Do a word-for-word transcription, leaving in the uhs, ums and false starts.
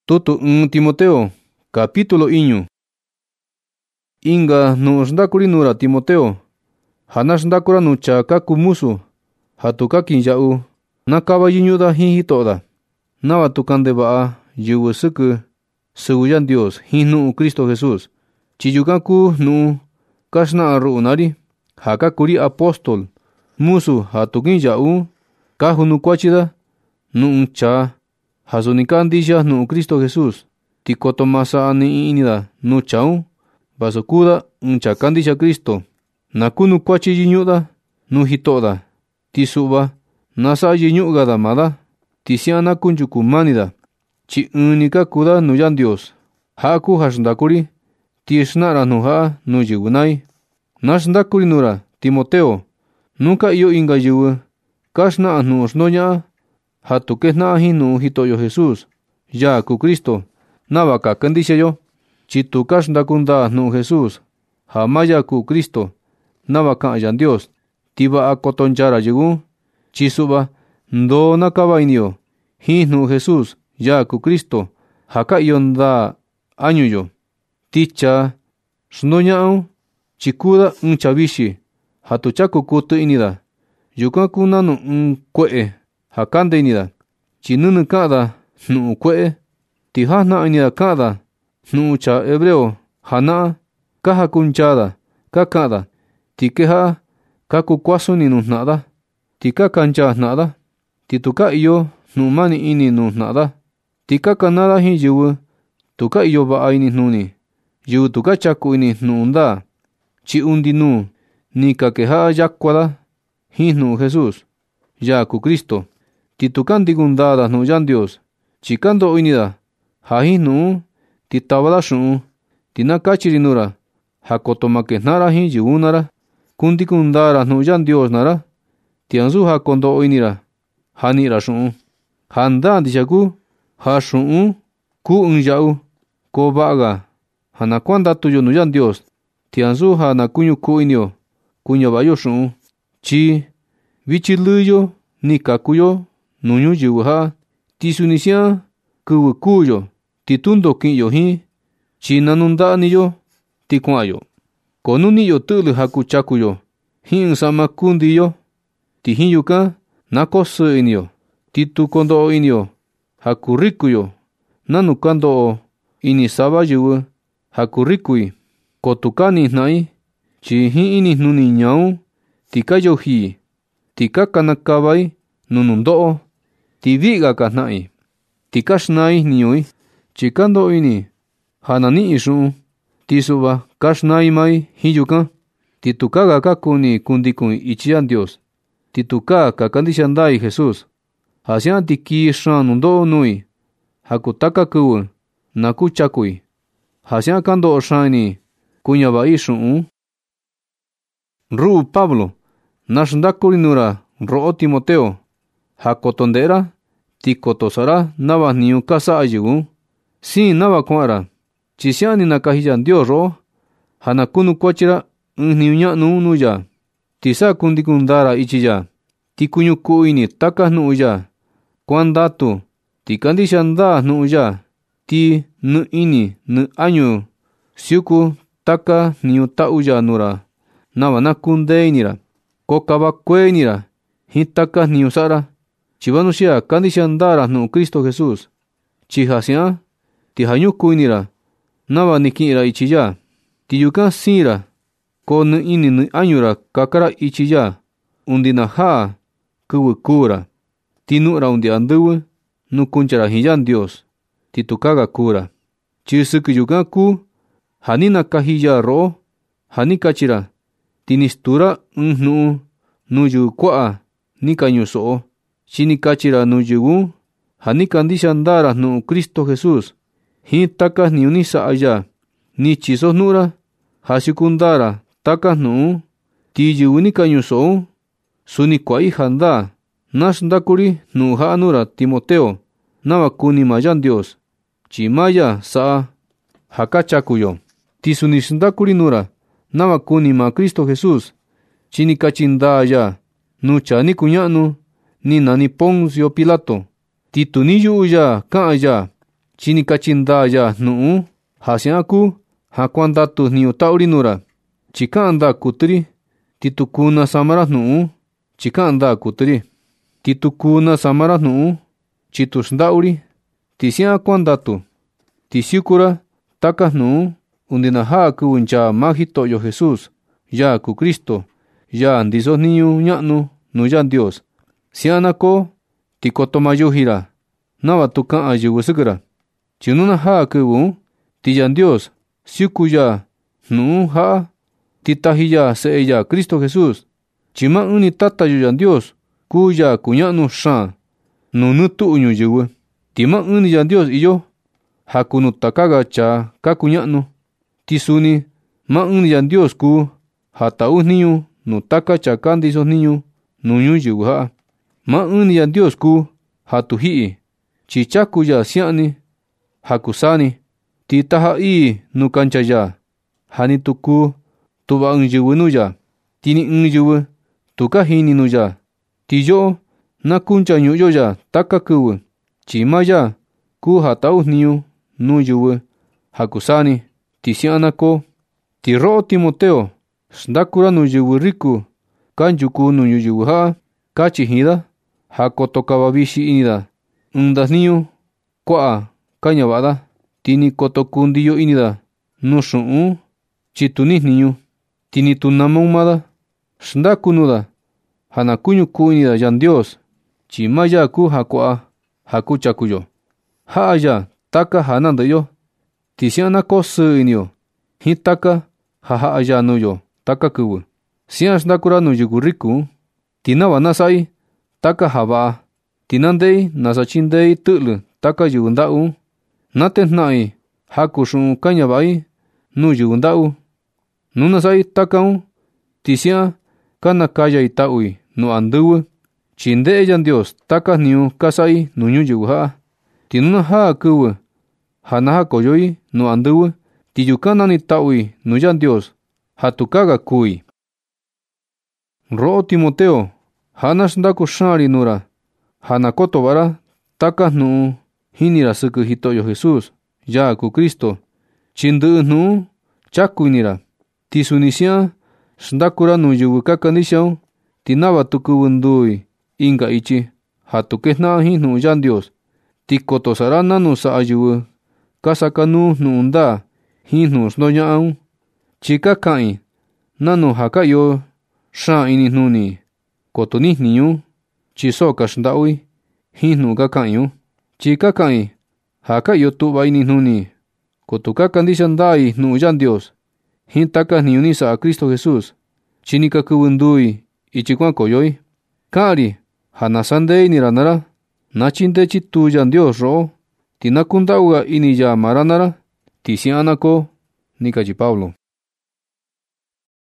Tutu un Timoteo, capítulo iñu. Inga nu xndakuri nura Timoteo. Hana xndakura nu cha kaku musu. Hatu kakin ya'u. Nakaba yiñuda hin hito'da. Nava tukande va'a yuvu sɨkɨ sɨvɨ Yandios hin nu'u Cristo Jesús. Chi yukan ku nu'u kaxna'a ru'u nari ja kakuri apóstol musu ja tukin ya'u ka junukuachida nu'u cha ja suni kandixia nu'u Cristo Jesús. Ti koto ma sa'a ni'i inida nu cha'un vasu kuda ɨɨn cha kandixia Cristo. Na kunukuachi yiñu'da nu hito'da. Ti su'va na sa'a yiñu'gada mada. Ti si'an na kunchuku manida. Chi ɨɨn-ni ka kuda nu Yandios. Ja'a ku ja xndakuri. Ti xna'ra nu ja'a nu yɨvɨ nai. Na xndakuri nura Timoteo. Nuka iyo inga yɨvɨ ka xna'a nu'u xndoña'a ja tu kejna'a jin nu'u Jito'yo Jesús, yaa kuu Cristo, nava ka kandixia yo. Chi tu ka xndaku ndaa nu'u Jesús ja ma yaa kuu Cristo, nava ka'an Yandios. Ti va'a koto nchara yɨvɨ. Chi su'va ndoo nakava iniyo jin nu'u Jesús, yaa kuu Cristo, ja ka iyo ndaa añuyo. Ti cha xndoña'un chi kuda ɨɨn cha vixi ja tu chaku kutɨ inida. Yukan kuu nanu ɨɨn kue'e ja kande inida. Chi nɨnɨ ka'an da nu'u kue'e. Ti jajna'a inida ka'an da nu'u cha hebreo jana'a ka jakuncha da ka ka'an da. Ti keja'a ka kukuasuni nuu jna'a da. Ti ka kancha jna'a da. Ti tu ka iyo nu'u mani ini nuu jna'a da. Ti ka kana da jin yɨvɨ tu ka iyo va'a inijnuni, yɨvɨ tu ka chaku ini nu'u ndaa. Chi undi nuu ni ka keja'a yakua da jin nu'u Jesús, yaa kuu Cristo. Ti tu ka ndikun ndaa da nu'u Yandios. Chi ka ndo'o inida ja jin nu'u ti tava da xu'un. Ti na kachiri nura ja koto ma kejna'ra jin yɨvɨ nara. Kundikun ndaara nu'u Yandios nara. Ti ansu ja kondo'o inira ja ni'ira xu'un. Ja ndaa ndixia ku ja xu'un kuu ɨɨn ya'u. Ko va'aga ja na kuandatuyo nuu Yandios. Ti ansu ja na kuñuku iniyo kuñava'ayo xu'un. Chi vichi lɨɨyo ni kakuyo nuu ñuyɨvɨ ja'a. Ti suni si'an kɨvɨ kuuyo ti tundo ki'inyo jin. Chi nanunda'aniyo ti kua'anyo. Ko nu ni'yo tɨ'lɨ ja kuchakuyo jin ɨɨn sa'ma kundiyo, ti jin yukan na koo sɨɨ iniyo. Ti tu kondo'o iniyo ja kurikuyo nanu ka ndo'o ini sava yɨvɨ ja kurikui. Ko tu ka nijna'i. Chi jin inijnuni ñaun ti ka yoji. Ti ka kanakava'i nu nundo'o. Ti vi'ga ka jna'i. Ti ka xnaa'i jniñu'i. Chi ka ndo'o ini ja na ni'i xu'un. Ti su'va ka xnaa'i mai jin yukan. Ti tu kaga ka kuni kundikun ichi Yandios. Ti tu ka ka kandixia ndaa'i Jesús. Ja si'an ti kii xaan nundo'o nu'i ja kutaka kɨvɨ na kuchakui. Ja si'an ka ndo'o xaan ini kuñava'i xu'un. Ru'u Pablo na xndakuri nura ro'o Timoteo ja koto nde'era ti koto sa'ra nava jniñu ka sa'a yɨvɨ. Siin nava kua'ra. Chi si'an ni nakaji Yandios ro'o ja na kunukuachira ɨɨn jniñu ña'nu nuu ya. Ti sa kundikun ndaara ichi ya. Ti kuñuku'u ini taka jnu'u ya. Kuandatu ti kandixia ndaa jnu'u ya. Ti nɨ ini nɨ añu siuku taka jniñu ta'u ya nura nava na kundee inira. Ko kava kuee inira jin taka jniñu sa'ra. Chi vanuxia kandixia ndaara nu'u Cristo Jesús. Chi ja si'an ti ja ñuku inira nava ni ki'inra ichi ya. Ti yukan siinra. Ko nɨ ini nɨ añura kakara ichi ya undi na ja'a kɨvɨ kuura. Ti nu'ra undi andɨvɨ nu kunchara jin Yandios. Ti tu kaga kuura. Chi sɨkɨ yukan kuu ja ni nakaji ya ro'o ja ni kachira. Ti ni stura ɨɨn jnu'u nuu yɨvɨ kua'a ni ka ñuso'o. Chi ni kachira nuu yɨvɨ ja ni kandixia ndaara nu'u Cristo Jesús jin taka jniñu ni sa'a ya. Ni chiso jnu'ra ja siuku ndaara taka jnu'un. Ti yɨvɨ ni ka ñuso'o suni kua'i ja ndaa. Na xndakuri nu'u ja'a nura Timoteo nava kuni maa Yandios. Chi maa ya sa'a ja ka chakuyo. Ti suni xndakuri nura nava kuni maa Cristo Jesús. Chi ni kachi ndaa ya nuu cha ni kuña'nu ni nani Poncio Pilato. Ti tu ni yu'u ya ka'an ya. Chi ni kachi ndaa ya nu'u ja sia'an kuu ja kuandatu jniñu ta'uri nuu‑ra. Chi ka'an ndaa kutu‑ri, ti tu kuu nasama‑ra jnu'un chi ka'an ndaa kutu‑ri. Ti tu kuu nasama‑ra jnu'un chi tu xnda'u‑ri. Ti sia'an kuandatu. Ti siuku‑ra taka jnu'un undi na ja'a kɨvɨ nchaa maa Jito'yo Jesús, yaa kuu Cristo, yaa ndiso jniñu ña'nu nuu Yandios. Sia'an na koo, ti koto ma yuji‑ra nava tu ka'an yɨvɨ sɨkɨ‑ra. Chi nu na jaa kɨvɨ un, ti Yandios siuku ya jnu'un ja'a, ti taji ya Se'e ya Cristo Jesús. Chi maa ɨɨn‑ni Tata yo Yandios kuu ya kuña'nu xaan nuu nɨ tu'u ñuyɨvɨ. Ti maa ɨɨn‑ni Yandios iyo ja kuu nuu taka‑ga chaa ka kuña'nu. Ti suni maa ɨɨn‑ni Yandios kuu ja ta'u jniñu nuu taka chaa ka ndiso jniñu nuu ñuyɨvɨ ja'a. Maa ɨɨn‑ni Yandios kuu ja tu ji'i, chi chaku ya sia'an‑ni ja kuu saa‑ni. Ti taja ii nuu kancha ya ja ni tu kuu tu'va ɨɨn yɨvɨ nuu ya, ti ni ɨɨn yɨvɨ tu ka jini nuu ya. Ti yo'o na kunchañu'u‑yo ya taka kɨvɨ, chi maa ya kuu ja ta'u jniñu nuu yɨvɨ ja kuu saa‑ni. Ti sia'an na koo. Ti ro'o Timoteo, xndaku‑ra nuu yɨvɨ riku kanchuku nuu ñuyɨvɨ ja'a. Kachi jiin da ja koto kava vixi ini‑da ɨɨn ndajniñu kua'a ka ñava'a da. Ti ni koto kuu ndiyo ini‑da nuu xu'un chi tu nijniñu. Ti ni tu namon maa da. Xndaku nuu‑da ja na kuñuku ini‑da Yandios, chi maa ya kuu ja kua'a ja kuchaku‑yo. Ja'a ya taka ja nandɨ'ɨ‑yo. Ti sia'an na koo sɨɨ ini‑yo jin taka ja ja'a ya nuu‑yo taka kɨvɨ. Sia'an xndaku‑ra nuu yɨvɨ riku un. Ti nava na sa'i taka ja va'a. Ti na nde'i nasa chindee‑i tɨ'lɨ taka yɨvɨ nda'u un. Na tejna'a‑i jaku xu'un ka ñava'i nuu yɨvɨ nda'u. Nu na sa'i taka un, ti sia'an kanakaya‑i ta'u‑i nuu andɨvɨ, chi nde'e Yandios taka jniñu ka sa'i nuu ñuyɨvɨ ja'a. Ti nu na jaa kɨvɨ ja najakoyo‑i nuu andɨvɨ, ti yukan nani ta'u‑i nuu Yandios ja tukaa‑ga kuu‑i. Ro'o Timoteo, ja na xndaku xaan‑ri nuu‑ra ja na koto va'a‑ra taka jnu'un jini‑ra sɨkɨ Jito'yo Jesús, yaa kuu Cristo, chi ndɨ'ɨ jnu'un chaku ini‑ra. Ti suni sia'an xndaku‑ra nuu yɨvɨ ka kandixia un, ti nava tu kɨvɨ nduu‑i inga ityi ja tu ketna'a jin jnu'un Yandios. Ti koto sa'a‑ra nanu sa'a yɨvɨ ka sakanuu jnu'un ndaa jin jnu'un xndoña'a un. Chi ka ka'in nanu ja ka iyo xaan inijnuni koto nijniñu un, chi so ka xnda'u‑i jin jnu'un ka ka'in un. Chi ka ka'in ja ka iyo tu'va inijnuni koto ka kandixia ndaa‑i jnu'un Yandios jin taka jniñu ni sa'a Cristo Jesús, chi ni ka kɨvɨ nduu‑i ityi kuankoyo‑i. Ka'an‑ri ja na sandee ini‑ra naa‑ra na chindee chituu Yandios ro'o, ti na kunda'u‑ga ini ya maa‑ra naa‑ra. Ti sia'an na koo. Ni kachi Pablo.